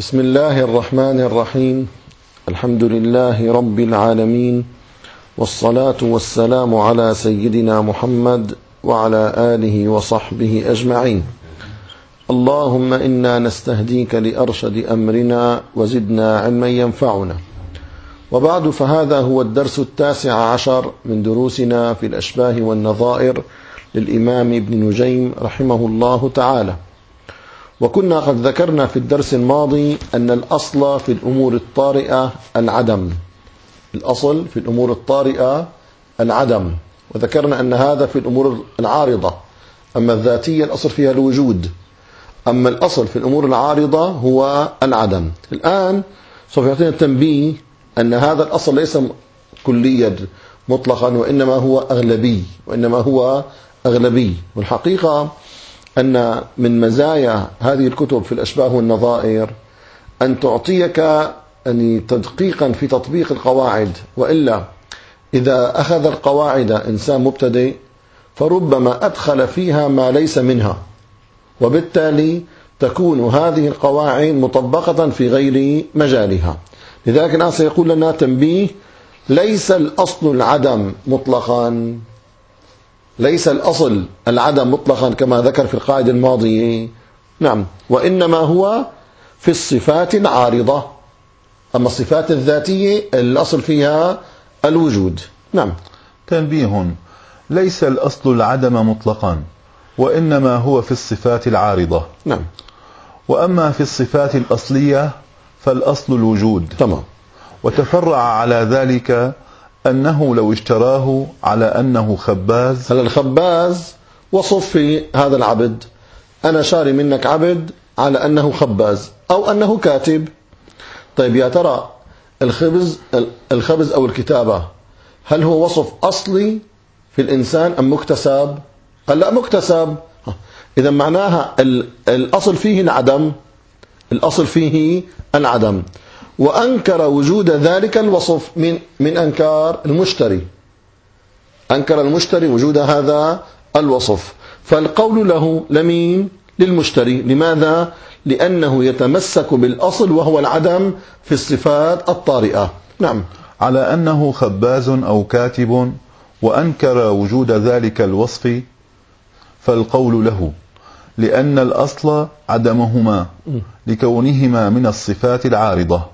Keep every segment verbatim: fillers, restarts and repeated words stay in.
بسم الله الرحمن الرحيم. الحمد لله رب العالمين، والصلاة والسلام على سيدنا محمد وعلى آله وصحبه أجمعين. اللهم إنا نستهديك لأرشد أمرنا وزدنا علما ينفعنا. وبعد، فهذا هو الدرس التاسع عشر من دروسنا في الأشباه والنظائر للإمام ابن نجيم رحمه الله تعالى. وكنا قد ذكرنا في الدرس الماضي أن الأصل في الأمور الطارئة العدم. الأصل في الأمور الطارئة العدم، وذكرنا أن هذا في الأمور العارضة. أما الذاتية الأصل فيها الوجود، أما الأصل في الأمور العارضة هو العدم. الآن سوف يعطينا التنبيه أن هذا الأصل ليس كليا مطلقا، وإنما هو أغلبي وإنما هو أغلبي والحقيقة أن من مزايا هذه الكتب في الأشباه والنظائر أن تعطيك يعني تدقيقا في تطبيق القواعد. وإلا إذا أخذ القواعد إنسان مبتدئ فربما أدخل فيها ما ليس منها، وبالتالي تكون هذه القواعد مطبقة في غير مجالها. لذلك الآن سيقول لنا تنبيه: ليس الأصل العدم مطلقا، ليس الأصل العدم مطلقا كما ذكر في القاعدة الماضية، نعم، وإنما هو في الصفات العارضة. أما الصفات الذاتية الأصل فيها الوجود. نعم. تنبيه: ليس الأصل العدم مطلقا، وإنما هو في الصفات العارضة. نعم. وأما في الصفات الأصلية فالأصل الوجود. تمام. وتفرع على ذلك أنه لو اشتراه على أنه خباز. هل الخباز وصف في هذا العبد؟ أنا شاري منك عبد على أنه خباز أو أنه كاتب. طيب يا ترى الخبز الخبز أو الكتابة هل هو وصف أصلي في الإنسان أم مكتسب؟ قال لا، مكتسب. إذا معناها الأصل فيه العدم، الأصل فيه العدم. وأنكر وجود ذلك الوصف من من أنكار المشتري، أنكر المشتري وجود هذا الوصف. فالقول له لمين؟ للمشتري. لماذا؟ لأنه يتمسك بالأصل وهو العدم في الصفات الطارئة. نعم. على أنه خباز أو كاتب، وأنكر وجود ذلك الوصف، فالقول له لأن الأصل عدمهما لكونهما من الصفات العارضة.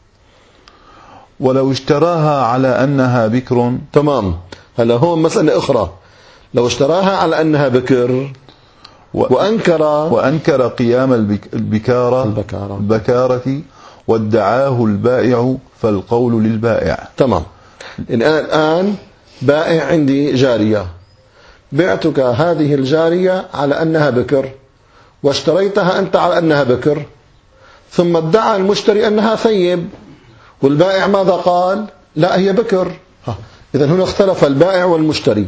ولو اشتراها على أنها بكر. تمام. هلا هون مسألة أخرى. لو اشتراها على أنها بكر وأنكر وأنكر قيام البكارة البكارة, البكارة وادعاه البائع، فالقول للبائع. تمام. الآن بائع عندي جارية، بعتك هذه الجارية على أنها بكر، واشتريتها أنت على أنها بكر، ثم ادعى المشتري أنها ثيب، والبائع ماذا قال؟ لا، هي بكر. إذن هنا اختلف البائع والمشتري.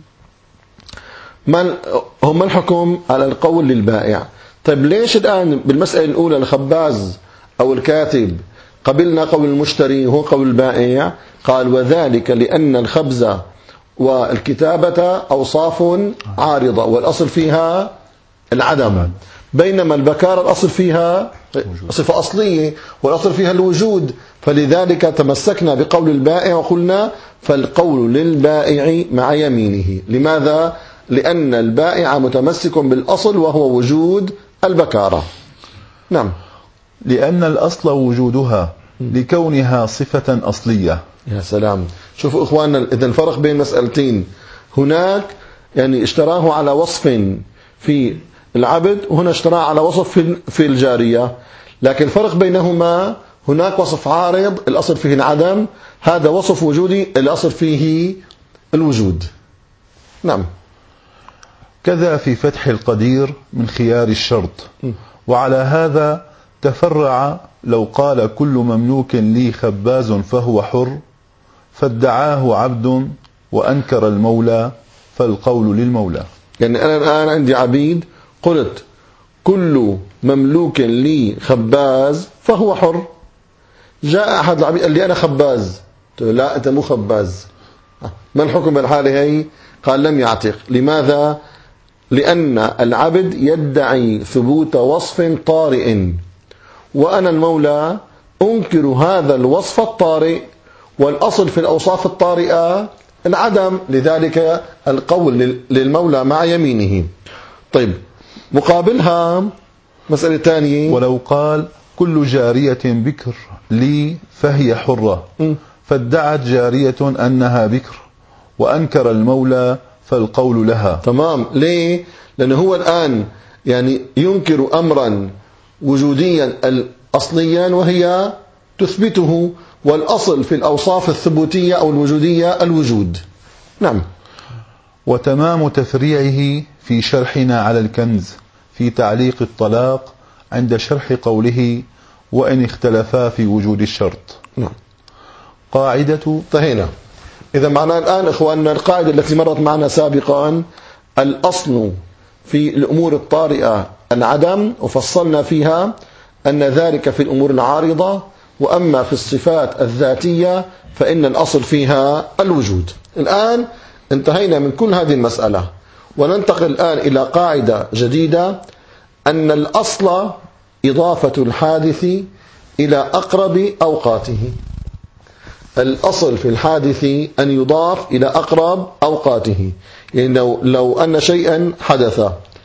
ما هم الحكم؟ على القول للبائع. طيب ليش الآن بالمسألة الأولى الخباز أو الكاتب قبلنا قول المشتري هو قول البائع؟ قال: وذلك لأن الخبز والكتابة أوصاف عارضة والأصل فيها العدم، بينما البكارة الأصل فيها صفة أصلية والأصل فيها الوجود. فلذلك تمسكنا بقول البائع وقلنا فالقول للبائع مع يمينه. لماذا؟ لأن البائع متمسك بالأصل وهو وجود البكارة. نعم. لأن الأصل وجودها لكونها صفة أصلية. يا سلام. شوفوا إخواننا، إذن الفرق بين مسألتين. هناك يعني اشتراه على وصف في العبد، وهنا اشتراه على وصف في الجارية، لكن الفرق بينهما هناك وصف عارض الأصل فيه العدم، هذا وصف وجودي الأصل فيه الوجود. نعم. كذا في فتح القدير من خيار الشرط. وعلى هذا تفرع لو قال كل مملوك لي خباز فهو حر، فادعاه عبد وأنكر المولى، فالقول للمولى. يعني أنا الآن عندي عبيد، قلت كل مملوك لي خباز فهو حر، جاء أحد العبيد قال لي أنا خباز، لا أنت مو خباز. ما الحكم بالحالة هي؟ قال لم يعتق. لماذا؟ لأن العبد يدعي ثبوت وصف طارئ، وأنا المولى أنكر هذا الوصف الطارئ، والأصل في الأوصاف الطارئة العدم، لذلك القول للمولى مع يمينه. طيب، مقابلها مسألة ثانية، ولو قال كل جارية بكر لي فهي حرة، فادعت جارية أنها بكر وأنكر المولى فالقول لها. تمام. ليه؟ لأنه هو الآن يعني ينكر أمرا وجوديا أصليا وهي تثبته، والأصل في الأوصاف الثبوتية أو الوجودية الوجود. نعم. وتمام تفريعه في شرحنا على الكنز في تعليق الطلاق عند شرح قوله وإن اختلفا في وجود الشرط. نعم. قاعدة. انتهينا. إذا معنا الآن إخواننا القاعدة التي مرت معنا سابقا، الأصل في الأمور الطارئة العدم، وفصلنا فيها أن ذلك في الأمور العارضة، وأما في الصفات الذاتية فإن الأصل فيها الوجود. الآن انتهينا من كل هذه المسألة، وننتقل الآن إلى قاعدة جديدة، أن الأصل إضافة الحادث إلى أقرب أوقاته. الأصل في الحادث أن يضاف إلى أقرب أوقاته. يعني لو, لو أن شيئا حدث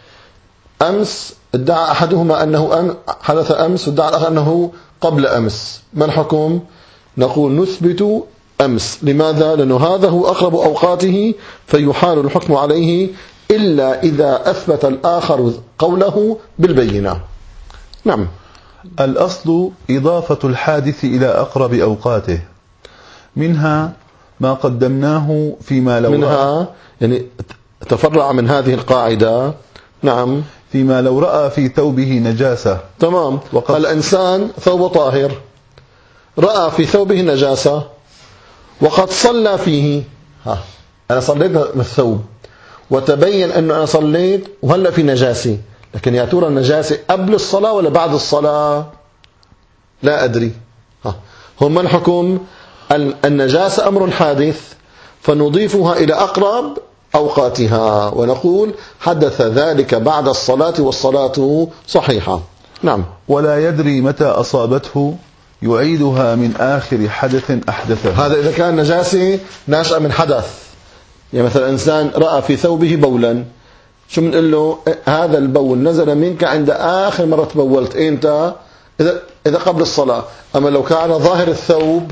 أمس، ادعى أحدهما أنه حدث أمس وادعى الآخر أنه قبل أمس، ما الحكم؟ نقول نثبت أمس. لماذا؟ لأنه هذا هو أقرب أوقاته، فيحال الحكم عليه إلا إذا أثبت الآخر قوله بالبينة. نعم. الأصل إضافة الحادث إلى أقرب أوقاته، منها ما قدمناه فيما لو منها يعني تفرع من هذه القاعدة. نعم. فيما لو رأى في ثوبه نجاسة. تمام. وقال الإنسان ثوب طاهر، رأى في ثوبه نجاسة وقد صلى فيه. ها، أنا صليت من الثوب وتبين أنه أنا صليت وهلأ في نجاسة، لكن يا ترى النجاسة قبل الصلاة ولا بعد الصلاة؟ لا أدري. ها، هم من حكم النجاسة أمر حادث، فنضيفها إلى أقرب أوقاتها ونقول حدث ذلك بعد الصلاة والصلاة صحيحة. نعم. ولا يدري متى أصابته يعيدها من آخر حدث أحدثه. هذا إذا كان نجاسة ناشئة من حدث. يعني مثلا إنسان رأى في ثوبه بولا، شو بنقول له؟ هذا البول نزل منك عند آخر مرة تبولت. إمتى؟ إذا إذا قبل الصلاة. أما لو كان ظاهر الثوب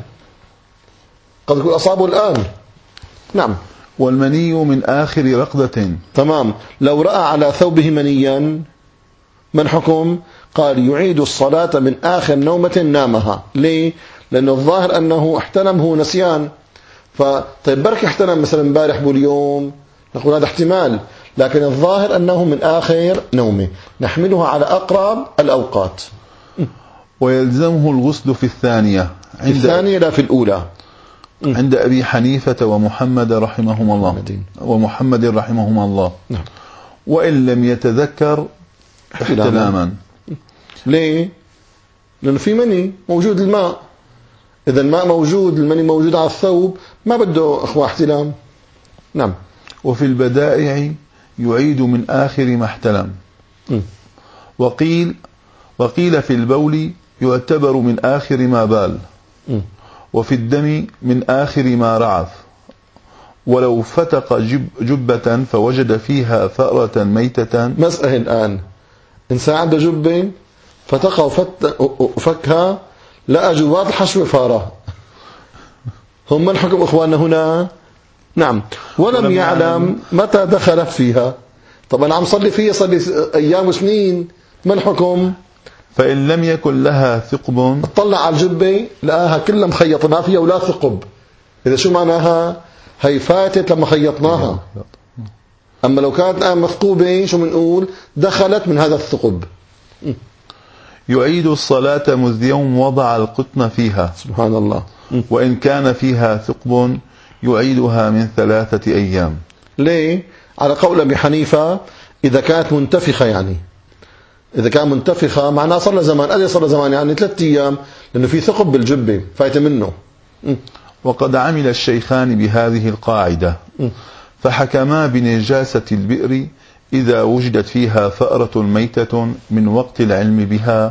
قد يكون أصابه الآن. نعم. والمني من آخر رقدة. تمام. لو رأى على ثوبه منيا، من حكم؟ قال يعيد الصلاة من آخر نومة نامها. ليه؟ لأنه الظاهر أنه احتلم، هو نسيان. فطيب بركي احتلم مثلا امبارح باليوم، نقول هذا احتمال، لكن الظاهر أنه من آخر نومه، نحملها على أقرب الأوقات. ويلزمه الغسل في الثانية. في الثانية لا في الأولى. عند أبي حنيفة ومحمد رحمهما الله ومحمد رحمهما الله. نعم. وإن لم يتذكر احتلاما. ليه؟ لأنه في مني موجود الماء. إذا الماء موجود، المني موجود على الثوب، ما بده أخوة احتلام. نعم. وفي البدائع يعيد من آخر ما احتلم. وقيل وقيل في البول يعتبر من آخر ما بال. م. وفي الدم من آخر ما رعف. ولو فتق جب جبة فوجد فيها فأرة ميتة. مسألة الآن، إنسان عنده جبة فتقى وفكها لقى جوات الحشوة فارة، هم من حكم إخواننا هنا؟ نعم. ولم, ولم يعلم متى دخل فيها. طب أنا عم صلي فيها صلي أيام وسنين، من حكم؟ فإن لم يكن لها ثقب، اطلع على الجبة لقاها كلها مخيطة ما فيها ولا ثقب. إذا شو معناها؟ هي فاتت لما خيطناها. أما لو كانت الآن مثقوبة شو بنقول؟ دخلت من هذا الثقب. يعيد الصلاة مذ يوم وضع القطن فيها. سبحان الله. وإن كان فيها ثقب يعيدها من ثلاثة أيام. ليه؟ على قول أبي حنيفة إذا كانت منتفخة، يعني إذا كان منتفخة معناها صار زمان. أدي صار زمان يعني ثلاثة أيام، لأنه في ثقب بالجبة فايت منه. م. وقد عمل الشيخان بهذه القاعدة، م. فحكما بنجاسة البئر إذا وجدت فيها فأرة ميتة من وقت العلم بها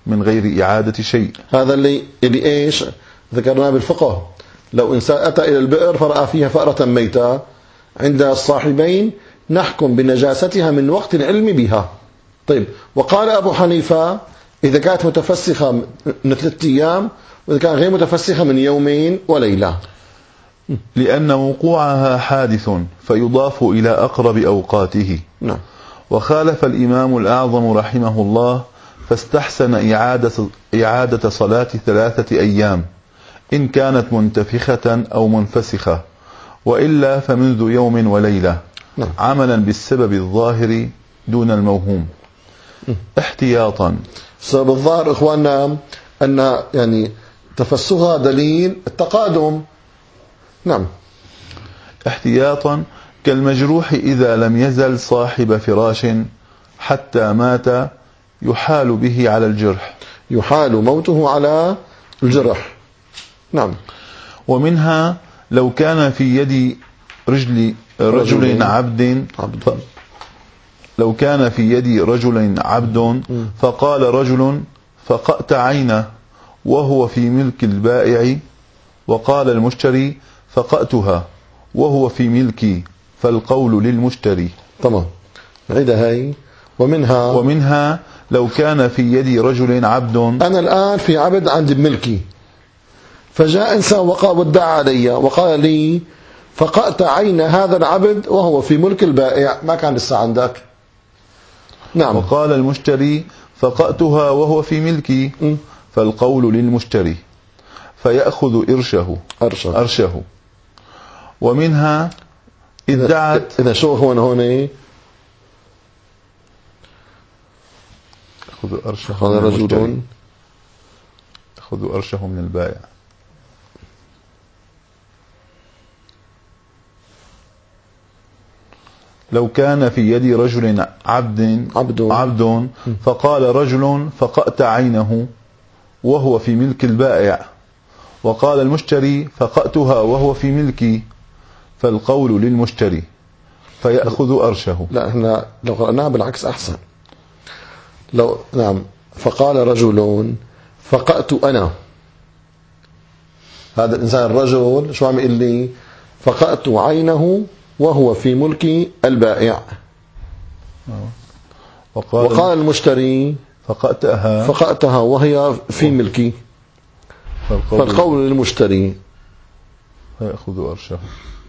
من غير إعادة شيء. هذا اللي اللي إيش ذكرناه بالفقه. لو إنسان أتى إلى البئر فرأى فيها فأرة ميتة، عند الصاحبين نحكم بنجاستها من وقت العلم بها. طيب، وقال أبو حنيفة إذا كانت متفسخة من ثلاثة أيام، وإذا كانت غير متفسخة من يومين وليلة، لأن وقوعها حادث فيضاف إلى أقرب أوقاته. نعم. وخالف الإمام الأعظم رحمه الله فاستحسن إعادة, إعادة صلاة ثلاثة أيام إن كانت منتفخة أو منفسخة، وإلا فمنذ يوم وليلة، نعم. عملا بالسبب الظاهر دون الموهوم احتياطا. السبب الظاهر إخواننا أن يعني تفسخها دليل التقادم. نعم. احتياطا كالمجروح إذا لم يزل صاحب فراش حتى مات يحال به على الجرح، يحال موته على الجرح. نعم. ومنها لو كان في يد رجل رجل عبد عبد لو كان في يد رجل عبد فقال رجل فقأت عينه وهو في ملك البائع، وقال المشتري فقأتها وهو في ملكي، فالقول للمشتري. تمام. عيدها هاي. ومنها ومنها لو كان في يد رجل عبد، أنا الآن في عبد عندي بملكي، فجاء إنسان وقع وادعى علي وقال لي فقأت عين هذا العبد وهو في ملك البائع، ما كان لسه عندك. نعم. وقال المشتري فقأتها وهو في ملكي، م. فالقول للمشتري فيأخذ إرشه أرشه, أرشه. ومنها ادعت إذا شو هون هون أخذ أرشه هذا رجل أخذ أرشه من البائع. لو كان في يد رجل عبد عبد, عبد فقال رجل فقأت عينه وهو في ملك البائع، وقال المشتري فقأتها وهو في ملكي، فالقول للمشتري فيأخذ أرشه. لا، احنا لو قرأناها بالعكس أحسن. لو نعم فقال رجل فقأت أنا، هذا الإنسان الرجل شو عم يقول لي؟ فقأت عينه وهو في ملك البائع. وقال, وقال المشتري فقأتها فقأتها وهي في ملكي، فالقول, فالقول للمشتري فيأخذ أرشه.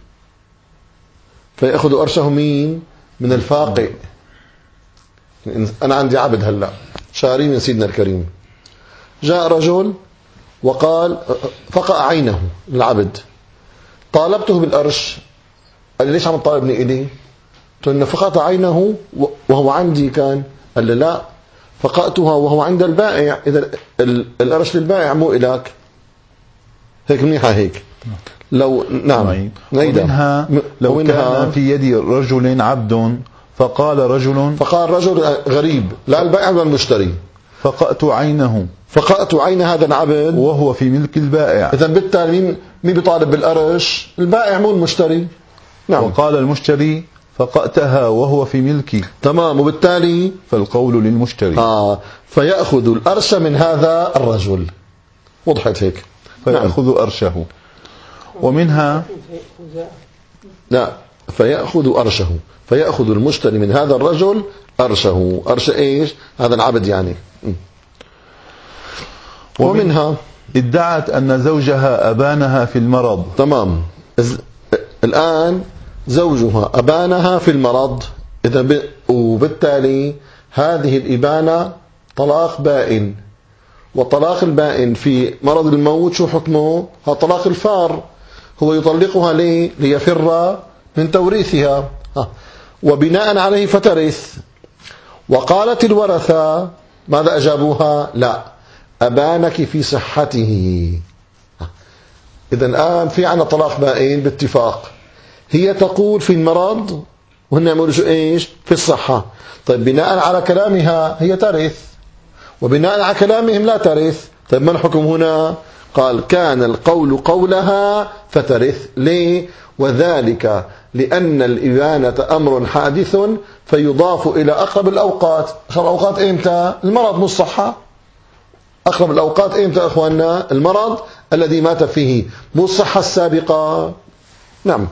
فيأخذ أرشه مين؟ من الفاقئ. أنا عندي عبد هلأ شاري من سيدنا الكريم، جاء رجل وقال فقأ عينه العبد، طالبته بالأرش، قال لي ليش عم تطالبني إلي؟ قلت له فقأت عينه وهو عندي كان. قال لي لا، فقأتها وهو عند البائع، إذا الأرش للبائع مو إلك. هيك منيحة هيك. لو نعم. ومنها لو ومنها كان في يد رجل عبد فقال رجل فقال رجل غريب لا البائع ولا المشتري فقأت عينه فقأت عين هذا العبد وهو في ملك البائع، إذا بالتالي مين مين بيطالب بالأرش؟ البائع مو المشتري. نعم. وقال المشتري فقأتها وهو في ملكي، تمام، وبالتالي فالقول للمشتري. آه فيأخذ الأرش من هذا الرجل. وضحت هيك؟ فيأخذ نعم. أرشه. ومنها لا فيأخذ أرشه، فيأخذ المشتري من هذا الرجل أرشه. أرش إيش؟ هذا العبد يعني. ومنها ادعت أن زوجها أبانها في المرض. تمام. الآن زوجها أبانها في المرض، إذا ب... وبالتالي هذه الإبانة طلاق بائن، وطلاق البائن في مرض الموت شو حكمه؟ هذا طلاق الفار، هو يطلقها ليه؟ ليفر من توريثها، وبناء عليه فترث. وقالت الورثة ماذا أجابوها؟ لا، أبانك في صحته. إذا الآن في عنا طلاق بائن باتفاق، هي تقول في المرض وهن يعملوا شو إيش؟ في الصحة. طيب بناء على كلامها هي ترث، وبناء على كلامهم لا ترث. طيب ما الحكم هنا؟ قال كان القول قولها فترث. ليه؟ وذلك لأن الإبانة أمر حادث فيضاف إلى أقرب الأوقات. أقرب الأوقات إمتى؟ المرض مو الصحة. أقرب الأوقات إمتى يا أخواننا؟ المرض الذي مات فيه، مو الصحة السابقة. نعم.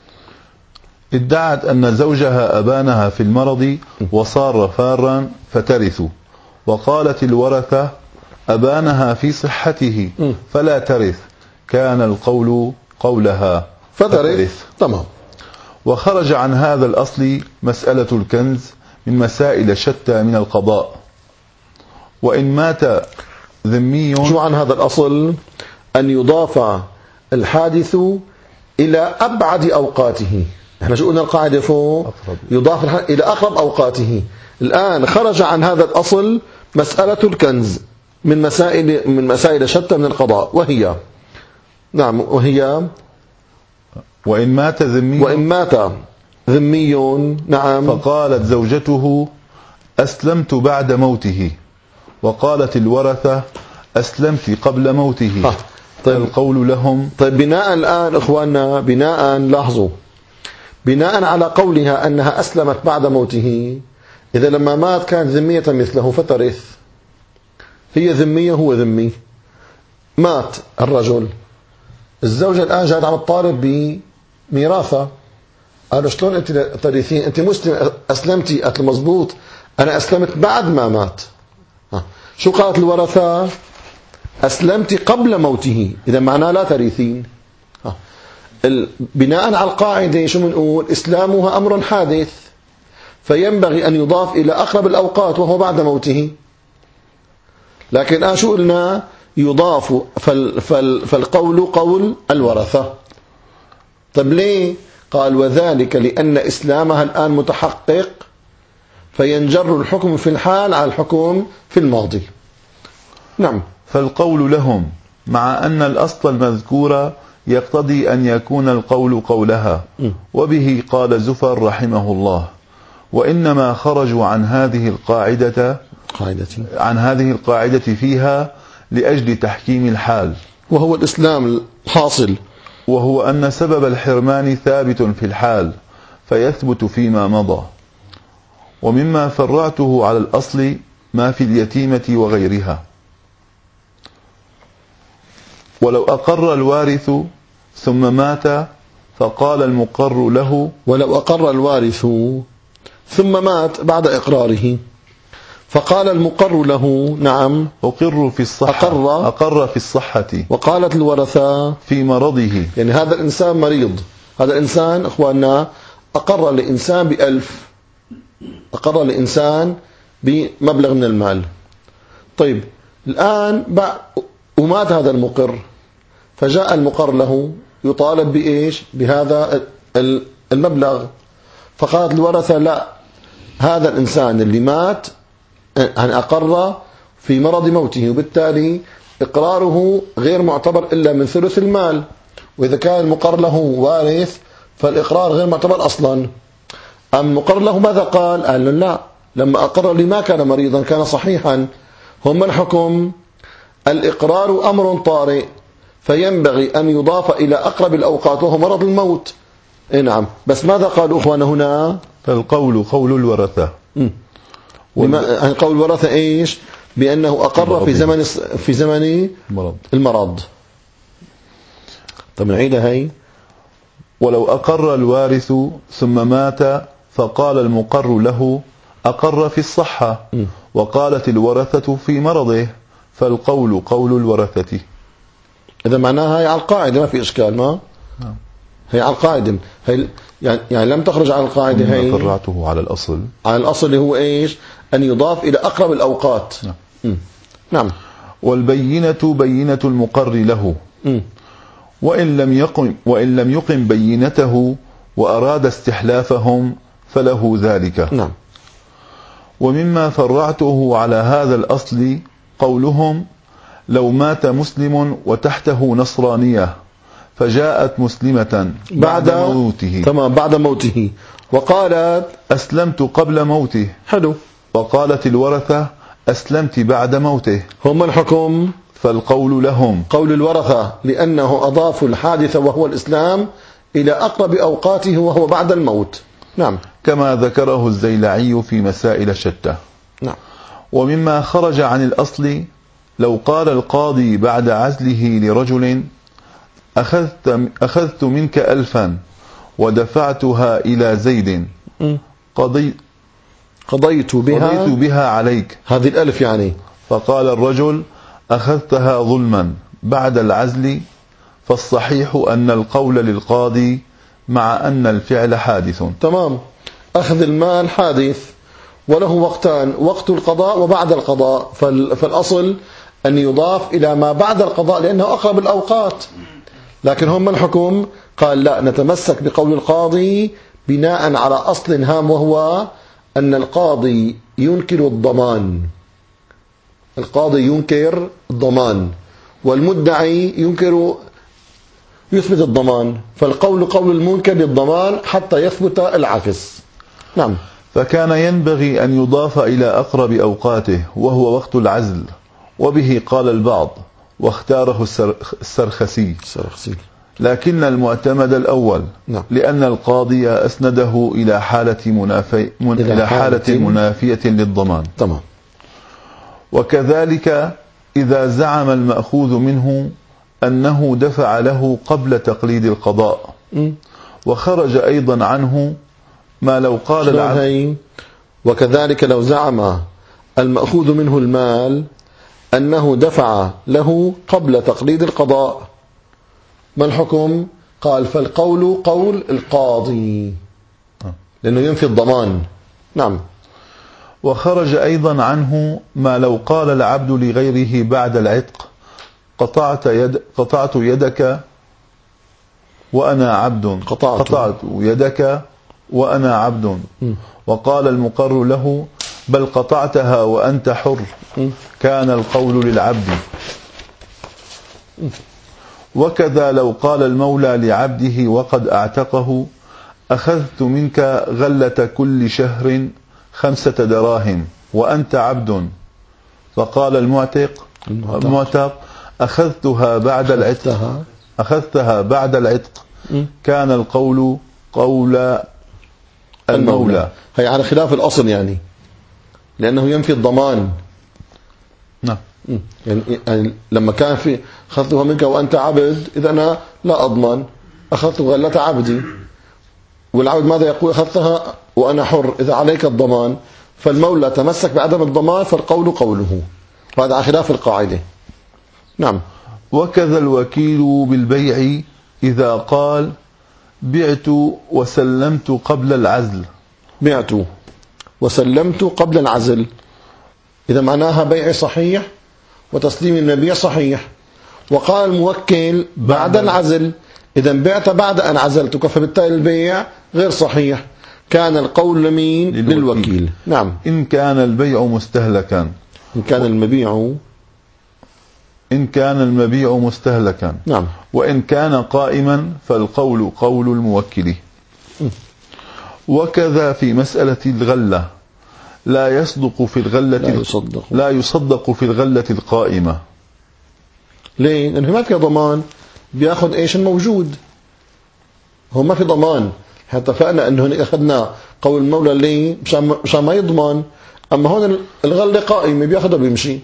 ادعت أن زوجها أبانها في المرض وصار فارا فترث، وقالت الورثة أبانها في صحته فلا ترث، كان القول قولها فترث. تمام. وخرج عن هذا الأصل مسألة الكنز من مسائل شتى من القضاء. وإن مات ذمي، شو عن هذا الأصل؟ أن يضاف الحادث إلى أبعد أوقاته. احنا شو قلنا القاعدة فوق؟ يضاف إلى أقرب أوقاته. الآن خرج عن هذا الأصل مسألة الكنز من مسائل من مسائل شتى من القضاء، وهي نعم وهي وإن مات ذمي وإن مات ذمي نعم فقالت زوجته أسلمت بعد موته، وقالت الورثة أسلمت قبل موته. آه. طيب. القول لهم. طيب بناء الآن إخواننا، بناء لاحظوا، بناء على قولها أنها أسلمت بعد موته، إذا لما مات كانت ذمية مثله فترث. هي ذمية هو ذمي، مات الرجل، الزوجة الآن جاءت عم تطالب بميراثها. قالوا شلون أنت ترثين؟ أنت مسلم أسلمتي؟ قالت مزبوط، أنا أسلمت بعد ما مات. شو قالت الورثة؟ أسلمت قبل موته، إذا معناه لا ترثين. بناء على القاعدة شو بنقول؟ إسلامها أمر حادث، فينبغي أن يضاف إلى أقرب الأوقات وهو بعد موته. لكن الآن شو قلنا؟ يضاف فال فال فالقول قول الورثة. طيب ليه؟ قال وذلك لأن إسلامها الآن متحقق، فينجر الحكم في الحال على الحكم في الماضي. نعم. فالقول لهم مع أن الأصل المذكور يقتضي أن يكون القول قولها، وبه قال زفر رحمه الله: وإنما خرجوا عن هذه القاعدة قاعدتي. عن هذه القاعدة فيها لأجل تحكيم الحال، وهو الإسلام الحاصل، وهو أن سبب الحرمان ثابت في الحال فيثبت فيما مضى. ومما فرعته على الأصل ما في اليتيمة وغيرها. ولو أقر الوارث ثم مات فقال المقر له. ولو أقر الوارث ثم مات بعد إقراره فقال المقر له نعم أقر في الصحة أقر, أقر في الصحة وقالت الورثة في مرضه. يعني هذا الإنسان مريض، هذا الإنسان أخواننا أقر الإنسان بألف، أقر الإنسان بمبلغ من المال. طيب الآن ومات هذا المقر، فجاء المقر له يطالب بإيش؟ بهذا المبلغ. فقالت الورثة لا، هذا الإنسان اللي مات يعني أقر في مرض موته، وبالتالي إقراره غير معتبر إلا من ثلث المال، وإذا كان المقر له وارث فالإقرار غير معتبر أصلا. أم المقر له ماذا قال؟ قال لا، لما أقر لي ما كان مريضا كان صحيحا. هم الحكم الإقرار أمر طارئ، فينبغي أن يضاف إلى أقرب الأوقات وهو مرض الموت. إيه نعم. بس ماذا قالوا أخوانا هنا؟ فالقول قول الورثة. وال... قول الورثة إيش؟ بأنه أقر في زمن في زمن المرض. المرض. طب نعيدها هي. ولو أقر الوارث ثم مات فقال المقر له أقر في الصحة، م. وقالت الورثة في مرضه، فالقول قول الورثة. إذا معناها هي على القاعدة، ما في إشكال. ما نعم. هي على القاعدة، هي يعني, يعني لم تخرج على القاعدة. هي فرعته على الأصل، على الأصل اللي هو إيش؟ أن يضاف إلى أقرب الأوقات. نعم. نعم. والبينة بينة المقر له، م. وإن لم يقم وإن لم يقم بينته وأراد استحلافهم فله ذلك. نعم. ومما فرعته على هذا الأصل قولهم: لو مات مسلم وتحته نصرانية فجاءت مسلمة بعد, بعد موته. تمام، بعد موته، وقالت أسلمت قبل موته. حلو. وقالت الورثة أسلمت بعد موته. هم الحكم فالقول لهم قول الورثة، لأنه أضافوا الحادث وهو الإسلام إلى أقرب أوقاته وهو بعد الموت. نعم. كما ذكره الزيلعي في مسائل شتى. نعم. ومما خرج عن الأصل لو قال القاضي بعد عزله لرجل أخذت, أخذت منك ألفا ودفعتها إلى زيد قضي قضيت بها قضيت بها عليك هذه الألف يعني. فقال الرجل أخذتها ظلما بعد العزل، فالصحيح أن القول للقاضي مع أن الفعل حادث. تمام. أخذ المال حادث وله وقتان، وقت القضاء وبعد القضاء، فالأصل أن يضاف إلى ما بعد القضاء لأنه أقرب الأوقات. لكن هم الحكم قال لا، نتمسك بقول القاضي بناء على أصل هام، وهو أن القاضي ينكر الضمان. القاضي ينكر الضمان والمدعي ينكر يثبت الضمان، فالقول قول المنكر للضمان حتى يثبت العكس. نعم. فكان ينبغي أن يضاف إلى أقرب أوقاته وهو وقت العزل، وبه قال البعض واختاره السرخسي، لكن المعتمد الأول. نعم. لأن القاضي أسنده إلى حالة منافي من إلى, إلى حالة, حالة منافية للضمان. تمام. وكذلك إذا زعم المأخوذ منه أنه دفع له قبل تقليد القضاء م. وخرج أيضا عنه ما لو قال العبد. وكذلك لو زعم المأخوذ منه المال أنه دفع له قبل تقليد القضاء، ما الحكم؟ قال فالقول قول القاضي لأنه ينفي الضمان. نعم. وخرج أيضا عنه ما لو قال العبد لغيره بعد العتق قطعت, يد قطعت يدك وأنا عبد قطعت, قطعت يدك وأنا عبد م. وقال المقر له بل قطعتها وأنت حر م. كان القول للعبد. م. وكذا لو قال المولى لعبده وقد أعتقه أخذت منك غلة كل شهر خمسة دراهم وأنت عبد، فقال المعتق المعتق أخذتها بعد العتق أخذتها بعد العتق كان القول قول المولى. هي على خلاف الأصل يعني، لأنه ينفي الضمان. نعم. يعني, يعني لما كان في أخذتها منك وأنت عبد، إذا أنا لا أضمن، أخذت غلة عبدي، والعبد ماذا يقول؟ أخذتها وأنا حر، إذا عليك الضمان، فالمولى تمسك بعدم الضمان فالقول قوله، وهذا على خلاف القاعدة. نعم. وكذا الوكيل بالبيع إذا قال بعت وسلمت قبل العزل. بعت وسلمت قبل العزل، إذا معناها بيع صحيح وتسليم المبيع صحيح. وقال الموكل بعد العزل، إذا بعت بعد أن عزلتك، فبالتالي البيع غير صحيح. كان القول لمين؟ للوكيل. للوكيل. نعم. إن كان البيع مستهلكا إن كان المبيع إن كان المبيع مستهلكا. نعم. وإن كان قائما فالقول قول الموكل. وكذا في مسألة الغلة لا يصدق في الغلة لا يصدق, لا يصدق في الغلة القائمة. ليه؟ لأنه ما في ضمان، بياخذ ايش الموجود، هو ما في ضمان. حتى اتفقنا انه اخذنا قول المولى ليه مشان ما يضمن، اما هون الغله قائمه بياخذها بيمشي.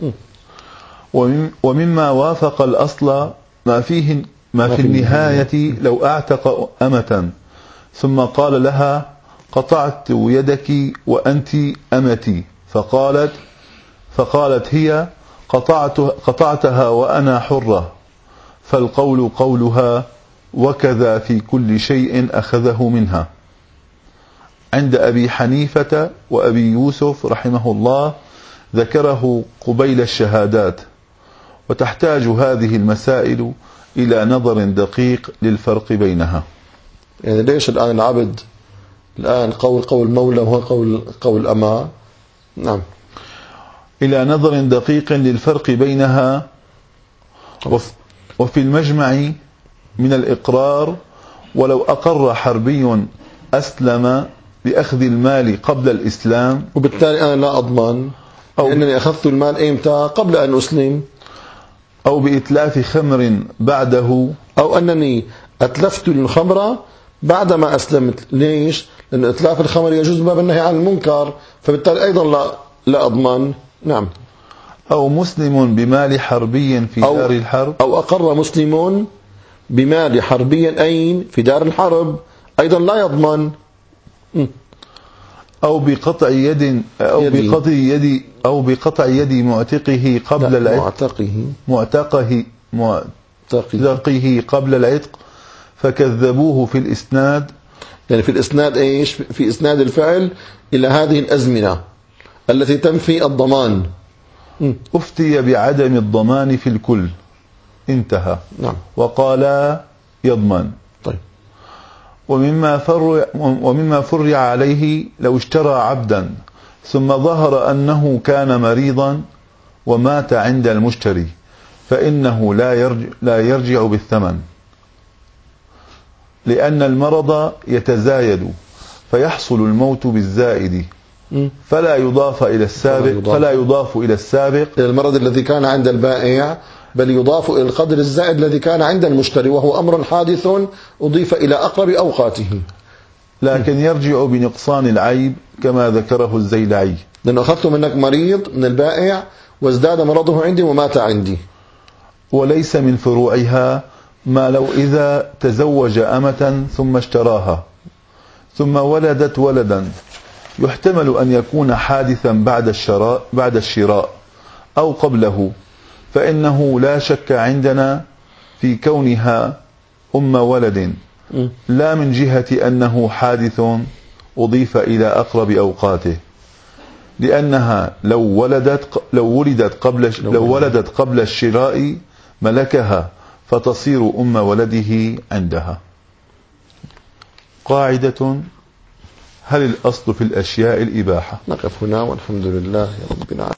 ومما وافق الاصل ما فيه ما, ما في النهايه لو اعتق امه ثم قال لها قطعت يدك وانت امتي، فقالت فقالت هي قطعت قطعتها وانا حره، فالقول قولها وكذا في كل شيء أخذه منها. عند أبي حنيفة وأبي يوسف رحمه الله ذكره قبيل الشهادات. وتحتاج هذه المسائل إلى نظر دقيق للفرق بينها. يعني ليش الآن العبد الآن قول قول مولى وهو قول قول أما؟ نعم. إلى نظر دقيق للفرق بينها. وفي المجمع من الإقرار ولو أقر حربي أسلم بأخذ المال قبل الإسلام، وبالتالي أنا لا أضمن لأنني أخذت المال إمتى؟ قبل أن أسلم، أو بإتلاف خمر بعده، أو أنني أتلفت الخمر بعدما أسلمت. ليش؟ لأن إتلاف الخمر يجوز باب النهي عن المنكر، فبالتالي أيضا لا لا أضمن. نعم. أو مسلم بمال حربي في أو دار الحرب أو أقر مسلم بمال حربي أين في دار الحرب أيضا لا يضمن. أو بقطع يد أو يدي. بقطع يد أو بقطع يد معتقه قبل العتق معتقه معتقه معتقه قبل العتق فكذبوه في الإسناد. يعني في الإسناد إيش؟ في إسناد الفعل إلى هذه الأزمنة التي تنفي الضمان. أفتي بعدم الضمان في الكل، انتهى. نعم. وقال يضمن. طيب. ومما فرع ومما فرع عليه لو اشترى عبدا ثم ظهر أنه كان مريضا ومات عند المشتري فإنه لا يرجع, لا يرجع بالثمن، لأن المرض يتزايد فيحصل الموت بالزائد فلا يضاف إلى السابق فلا يضاف إلى السابق إلى المرض الذي كان عند البائع، بل يضاف إلى القدر الزائد الذي كان عند المشتري، وهو أمر حادث أضيف إلى أقرب أوقاته، لكن يرجع بنقصان العيب كما ذكره الزيلعي. لأنه أخذت منك مريض من البائع وازداد مرضه عندي ومات عندي. وليس من فروعها ما لو إذا تزوج أمة ثم اشتراها ثم ولدت ولدا يحتمل أن يكون حادثا بعد الشراء بعد الشراء أو قبله، فإنه لا شك عندنا في كونها أم ولد، لا من جهة أنه حادث أضيف إلى أقرب أوقاته، لأنها لو ولدت لو ولدت قبل لو ولدت قبل الشراء ملكها فتصير أم ولده عندها. قاعدة: هل الأصل في الأشياء الإباحة؟ نقف هنا والحمد لله رب العالمين.